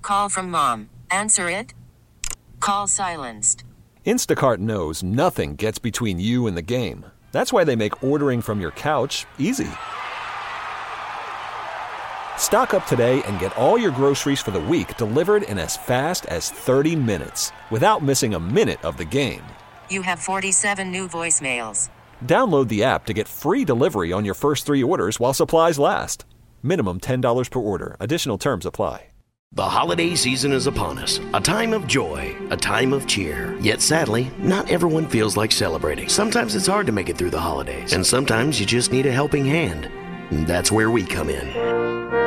Call from mom. Answer it. Call silenced. Instacart knows nothing gets between you and the game. That's why they make ordering from your couch easy. Stock up today and get all your groceries for the week delivered in as fast as 30 minutes without missing a minute of the game. You have 47 new voicemails. Download the app to get free delivery on your first 3 orders while supplies last. Minimum $10 per order. Additional terms apply. The holiday season is upon us, a time of joy, a time of cheer. Yet sadly, not everyone feels like celebrating. Sometimes it's hard to make it through the holidays, and sometimes you just need a helping hand. And that's where we come in.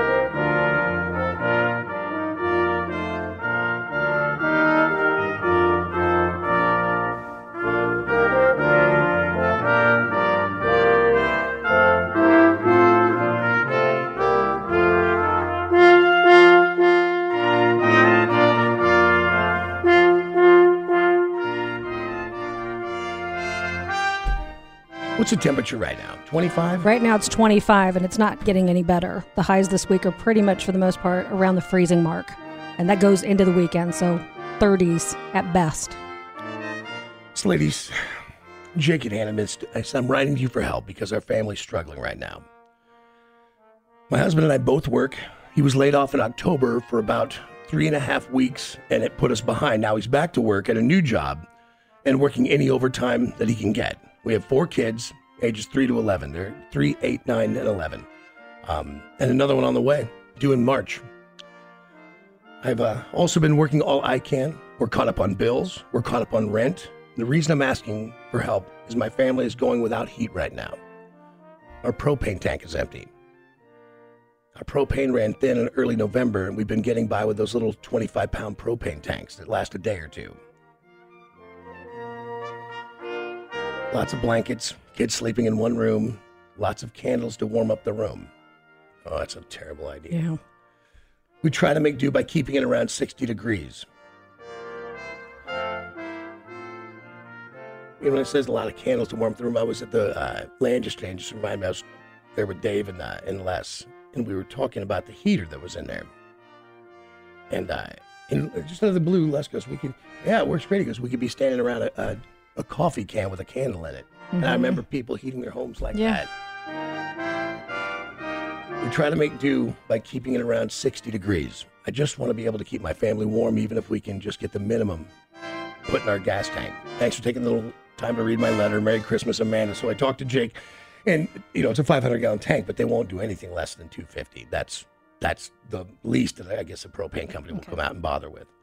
What's the temperature right now? 25? Right now it's 25, and it's not getting any better. The highs this week are pretty much, for the most part, around the freezing mark. And that goes into the weekend, so 30s at best. So, ladies, Jake and Hannah, I'm writing to you for help because our family's struggling right now. My husband and I both work. He was laid off in October for about 3.5 weeks, and it put us behind. Now he's back to work at a new job and working any overtime that he can get. We have 4 kids, ages 3 to 11. They're 3, 8, 9, and 11. And another one on the way, due in March. I've also been working all I can. We're caught up on bills. We're caught up on rent. The reason I'm asking for help is my family is going without heat right now. Our propane tank is empty. Our propane ran thin in early November, and we've been getting by with those little 25-pound propane tanks that last a day or two. Lots of blankets, kids sleeping in one room, lots of candles to warm up the room. Oh, that's a terrible idea. Yeah. We try to make do by keeping it around 60 degrees. You know, when it says a lot of candles to warm up the room, I was at the land exchange. Just remind me, I was there with Dave and Les, and we were talking about the heater that was in there. And just out of the blue, Les goes, it works great. He goes, we could be standing around a coffee can with a candle in it. Mm-hmm. And I remember people heating their homes like that. We try to make do by keeping it around 60 degrees. I just want to be able to keep my family warm, even if we can just get the minimum put in our gas tank. Thanks for taking a little time to read my letter. Merry Christmas, Amanda. So I talked to Jake, and it's a 500-gallon tank, but they won't do anything less than 250. That's the least that I guess a propane company will come out and bother with.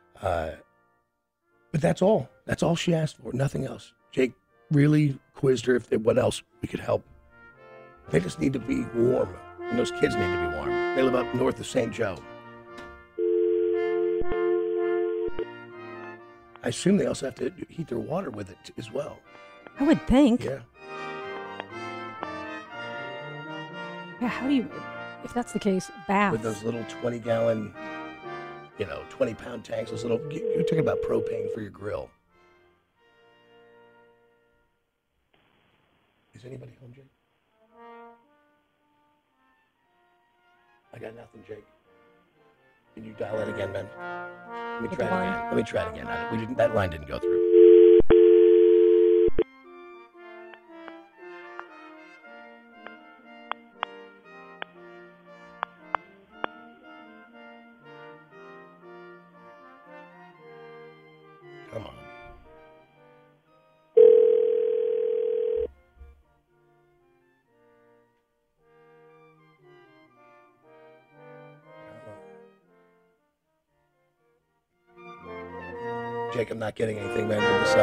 But that's all. That's all she asked for. Nothing else. Jake really quizzed her if what else we could help. They just need to be warm. And those kids need to be warm. They live up north of St. Joe. I assume they also have to heat their water with it as well. I would think. Yeah. Yeah, how do you, if that's the case, bath? With those little 20-gallon... 20-pound tanks, those little, you're talking about propane for your grill. Is anybody home, Jake? I got nothing, Jake. Can you dial it again, man? Let me try it again. That line didn't go through. Come on. Jake, I'm not getting anything, man, with the cell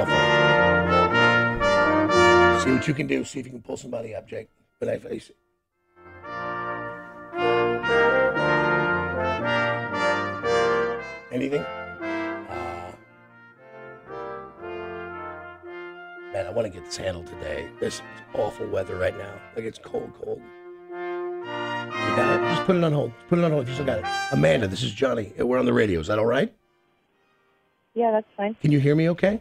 phone. See what you can do. See if you can pull somebody up, Jake. But I face it. Anything? Man, I want to get this handled today. This is awful weather right now. Like, it's cold. You got it? Just put it on hold. You still got it. Amanda, this is Johnny. We're on the radio. Is that all right? Yeah, that's fine. Can you hear me okay?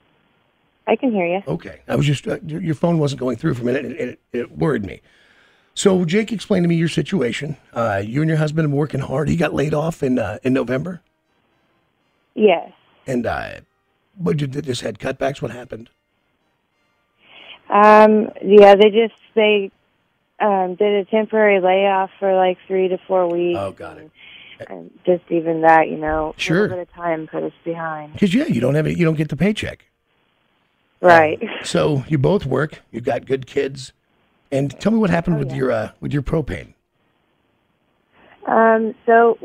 I can hear you. Okay. I was just, your phone wasn't going through for a minute, and it worried me. So Jake, explain to me your situation. You and your husband have been working hard. He got laid off in November. Yes. And what did just had cutbacks? What happened? Yeah, they did a temporary layoff for like 3 to 4 weeks. Oh, got it. And just even that, Sure. a little bit of time put us behind. Because you don't get the paycheck. Right. So you both work. You've got good kids. And tell me what happened with your propane. So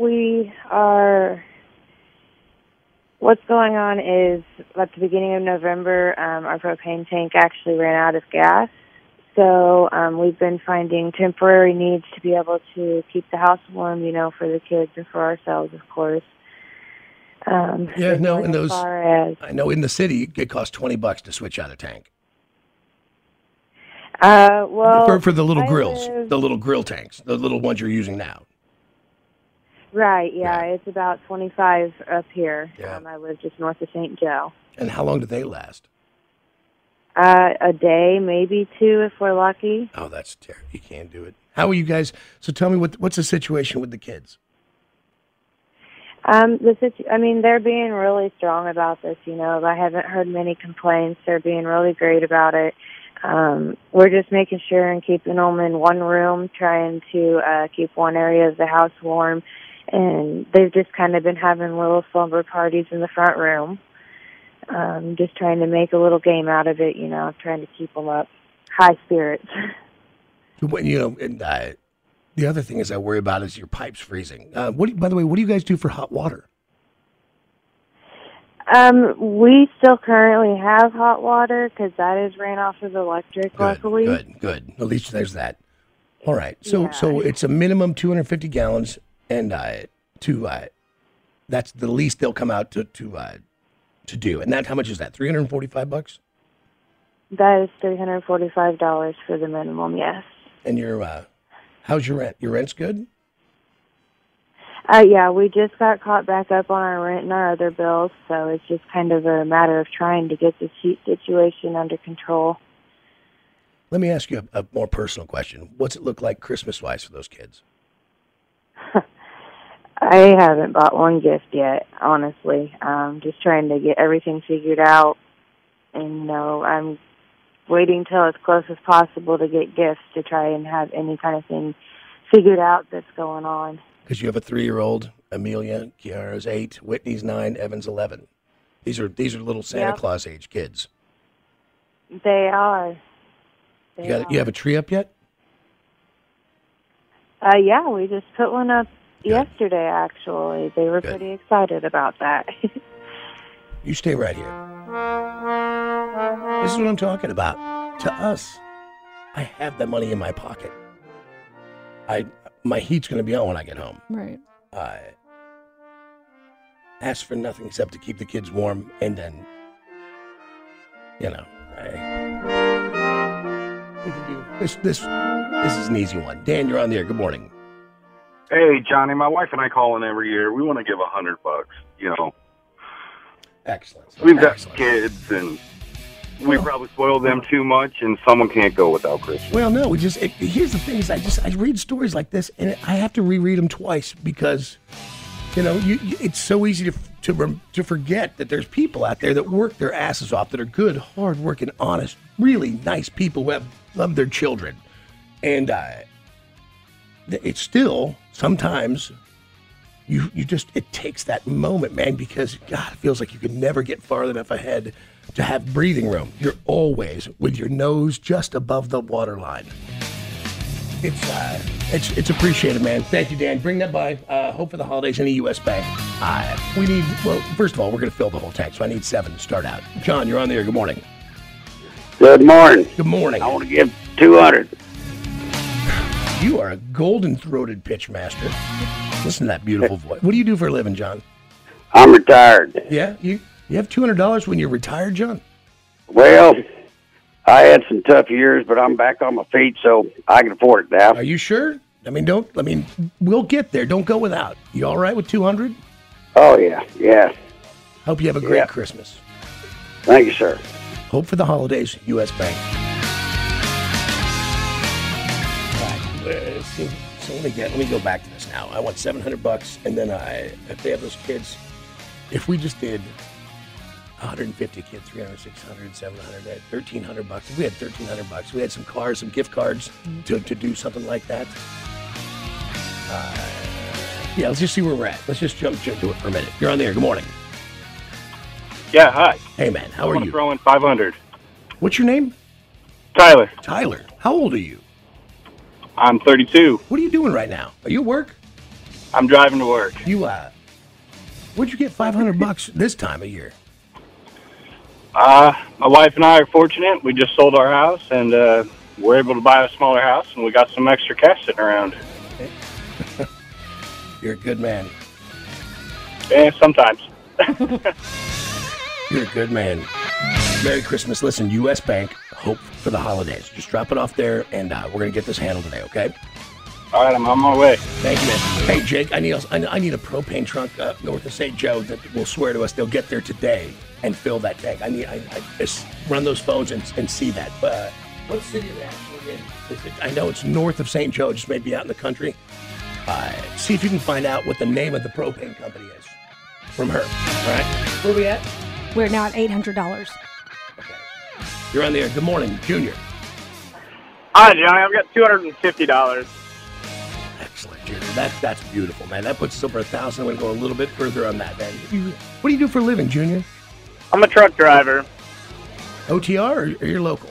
what's going on is at the beginning of November, our propane tank actually ran out of gas. So we've been finding temporary needs to be able to keep the house warm, for the kids and for ourselves, of course. I know in the city it costs $20 to switch out a tank. Well, for the little grills, the little grill tanks, the little ones you're using now. Right. Yeah, it's about 25 up here. Yeah. I live just north of St. Joe. And how long do they last? A day, maybe 2 if we're lucky. Oh, that's terrible. You can't do it. How are you guys? So tell me what's the situation with the kids? They're being really strong about this. I haven't heard many complaints. They're being really great about it. We're just making sure and keeping them in one room, trying to keep one area of the house warm. And they've just kind of been having little slumber parties in the front room. Just trying to make a little game out of it, trying to keep them up, high spirits. And the other thing is I worry about is your pipes freezing. By the way, what do you guys do for hot water? We still currently have hot water because that is ran off of electric, luckily. Good. At least there's that. All right. So it's a minimum 250 gallons, and that's the least they'll come out to do. And how much is that? $345? That is $345 for the minimum, yes. And how's your rent? Your rent's good? Yeah, we just got caught back up on our rent and our other bills, so it's just kind of a matter of trying to get the situation under control. Let me ask you a more personal question. What's it look like Christmas-wise for those kids? I haven't bought one gift yet, honestly. Just trying to get everything figured out. And, I'm waiting till as close as possible to get gifts to try and have any kind of thing figured out that's going on. Because you have a 3-year-old, Amelia, Kiara's 8, Whitney's 9, Evan's 11. These are little Santa Claus age kids. They are. You have a tree up yet? Yeah, we just put one up yesterday, actually. They were pretty excited about that. You stay right here. This is what I'm talking about. To us, I have that money in my pocket. My heat's going to be on when I get home. Right. I ask for nothing except to keep the kids warm, and then, we can do this. This is an easy one. Dan, you're on the air. Good morning. Hey, Johnny, my wife and I call in every year. We want to give $100, Excellent. We've got kids, and we probably spoil them too much, and someone can't go without Christmas. Well, no, here's the thing is I read stories like this, and I have to reread them twice because, it's so easy to forget that there's people out there that work their asses off, that are good, hard-working, honest, really nice people who love their children. And it's still, sometimes, it takes that moment, man, because, God, it feels like you could never get far enough ahead to have breathing room. You're always with your nose just above the waterline. It's appreciated, man. Thank you, Dan. Bring that by. Hope for the holidays in a U.S. Bank. First of all, we're going to fill the whole tank, so I need 7 to start out. John, you're on the air. Good morning. Good morning. Good morning. I want to give 200. You are a golden-throated pitch master. Listen to that beautiful voice. What do you do for a living, John? I'm retired. Yeah? You have $200 when you're retired, John? Well, I had some tough years, but I'm back on my feet, so I can afford it now. Are you sure? We'll get there. Don't go without. You all right with 200? Oh, yeah. Hope you have a great Christmas. Thank you, sir. Hope for the holidays, U.S. Bank. So let me go back to this now. I want $700, and then if they have those kids, if we just did 150 kids, 300, 600, 700, $1,300. If we had $1,300, we had some cars, some gift cards to do something like that. Yeah, let's just see where we're at. Let's just jump into it for a minute. You're on the air. Good morning. Yeah, hi. Hey, man. How are you? Throw in 500. What's your name? Tyler. Tyler. How old are you? I'm 32. What are you doing right now? Are you at work? I'm driving to work. Where'd you get $500 this time of year? My wife and I are fortunate. We just sold our house, and we're able to buy a smaller house, and we got some extra cash sitting around. You're a good man. Yeah, sometimes. You're a good man. Merry Christmas. Listen, U.S. Bank, hope for the holidays. Just drop it off there, and we're going to get this handled today, okay? All right, I'm on my way. Thank you, man. Hey, Jake, I need a propane trunk north of St. Joe that will swear to us they'll get there today and fill that tank. I just run those phones and see that. What city is it actually in? I know it's north of St. Joe, just maybe out in the country. See if you can find out what the name of the propane company is from her. All right? Where are we at? We're now at $800. Okay. You're on the air. Good morning, Junior. Hi, Johnny. I've got $250. Excellent, Junior. That's beautiful, man. That puts us over 1,000. I'm going to go a little bit further on that, man. What do you do for a living, Junior? I'm a truck driver. OTR or you're local?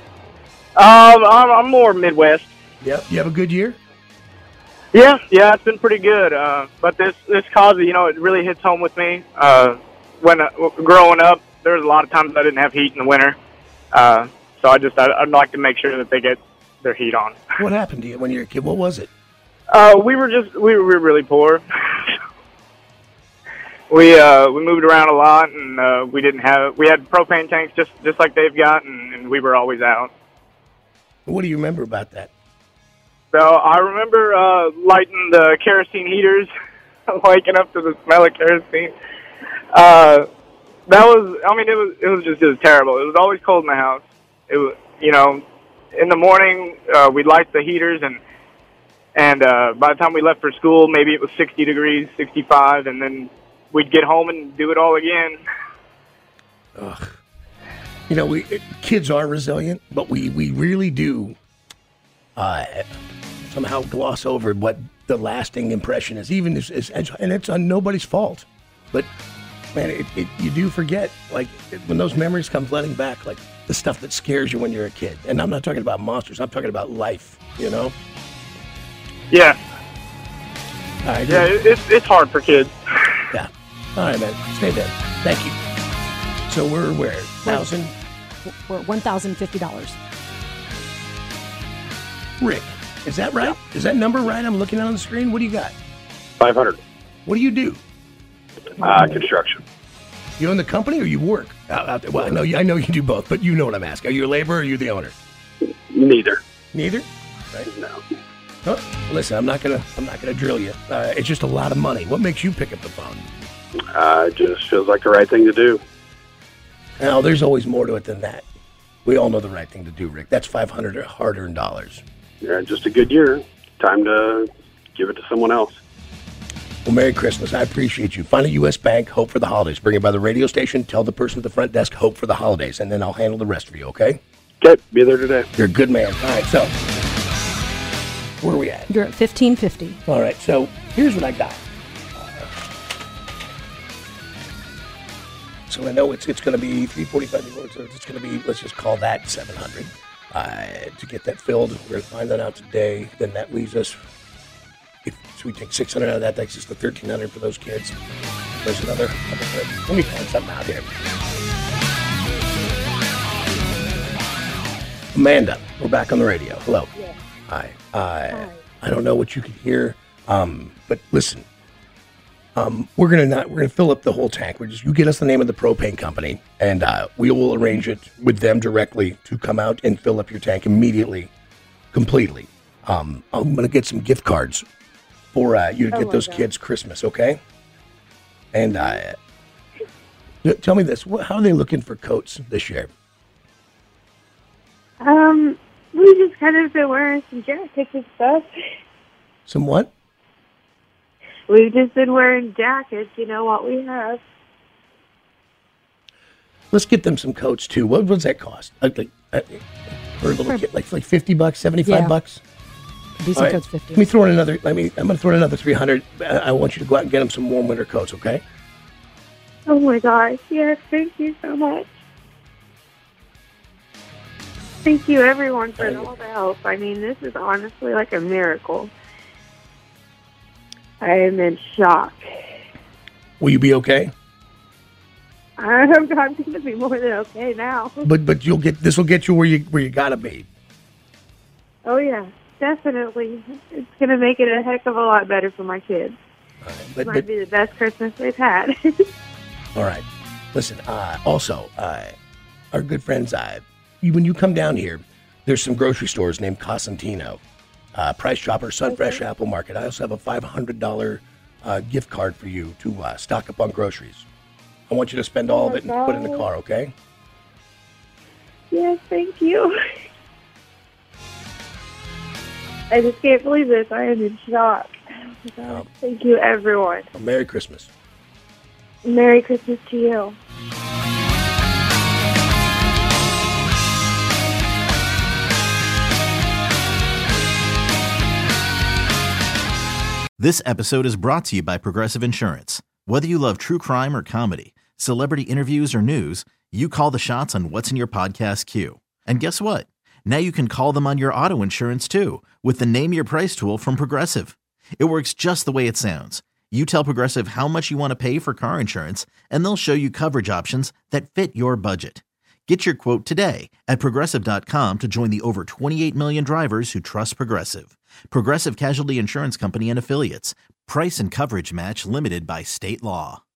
I'm more Midwest. Yep. You have a good year? Yeah, it's been pretty good. But this cause, it really hits home with me. When growing up, there was a lot of times I didn't have heat in the winter. So I'd like to make sure that they get their heat on. What happened to you when you were a kid? What was it? We were really poor. We moved around a lot, and we had propane tanks just like they've got, and we were always out. What do you remember about that? So I remember lighting the kerosene heaters, waking up to the smell of kerosene. It was terrible. It was always cold in the house. It was, in the morning we'd light the heaters, and by the time we left for school, maybe it was 60 degrees, 65, and then we'd get home and do it all again. Ugh. Kids are resilient, but we really do somehow gloss over what the lasting impression is, and it's on nobody's fault. But, man, you do forget, when those memories come flooding back, the stuff that scares you when you're a kid. And I'm not talking about monsters. I'm talking about life, Yeah. Right, yeah, it's hard for kids. Yeah. All right, man. Stay there. Thank you. So we're where? 1,000? We're at $1,050. Rick, is that right? Yeah. Is that number right? I'm looking on the screen. What do you got? 500. What do you do? Construction. You own the company or you work? Well, I know you do both, but you know what I'm asking. Are you a laborer or are you the owner? Neither. Neither? Right? No. Oh, listen, I'm not gonna drill you. It's just a lot of money. What makes you pick up the phone? It just feels like the right thing to do. Now, there's always more to it than that. We all know the right thing to do, Rick. That's $500 hard-earned dollars. Yeah, just a good year. Time to give it to someone else. Well, Merry Christmas. I appreciate you. Find a U.S. Bank, hope for the holidays. Bring it by the radio station. Tell the person at the front desk, hope for the holidays, and then I'll handle the rest for you, okay? Okay, be there today. You're a good man. All right, so where are we at? You're at $1,550. All right, so here's what I got. So I know it's going to be $345. So it's going to be, let's just call that $700 to get that filled. We're going to find that out today. Then that leaves us. So we take $600 out of that. That's just the $1,300 for those kids. There's another. Let me find something out here. Amanda, we're back on the radio. Hello. Yeah. Hi. Hi. I don't know what you can hear, but listen. We're gonna fill up the whole tank. You get us the name of the propane company, and we will arrange it with them directly to come out and fill up your tank immediately, completely. I'm gonna get some gift cards for you to get those kids Christmas, okay? And tell me this: how are they looking for coats this year? We We just kind of been wearing some jackets and stuff. Some what? We've just been wearing jackets, what we have. Let's get them some coats too. What does that cost? For a little kid, like $50, $75. Decent coats, 50. Let me throw in another. I'm going to throw in another $300. I want you to go out and get them some warm winter coats, okay? Oh my gosh! Yes, thank you so much. Thank you, everyone, for all the help. I mean, this is honestly like a miracle. I am in shock. Will you be okay? I'm going to be more than okay now. But this will get you where you gotta be. Oh yeah, definitely. It's going to make it a heck of a lot better for my kids. It might be the best Christmas they've had. All right. Listen. Also, our good friends. When you come down here, there's some grocery stores named Cosentino, Price Chopper, Sunfresh, Apple Market. I also have a $500 gift card for you to stock up on groceries. I want you to spend all of it and put it in the car, okay? Yes, thank you. I just can't believe this. I am in shock. Oh my God. Thank you, everyone. Well, Merry Christmas. Merry Christmas to you. This episode is brought to you by Progressive Insurance. Whether you love true crime or comedy, celebrity interviews or news, you call the shots on what's in your podcast queue. And guess what? Now you can call them on your auto insurance too with the Name Your Price tool from Progressive. It works just the way it sounds. You tell Progressive how much you want to pay for car insurance, and they'll show you coverage options that fit your budget. Get your quote today at Progressive.com to join the over 28 million drivers who trust Progressive. Progressive Casualty Insurance Company and Affiliates. Price and coverage match limited by state law.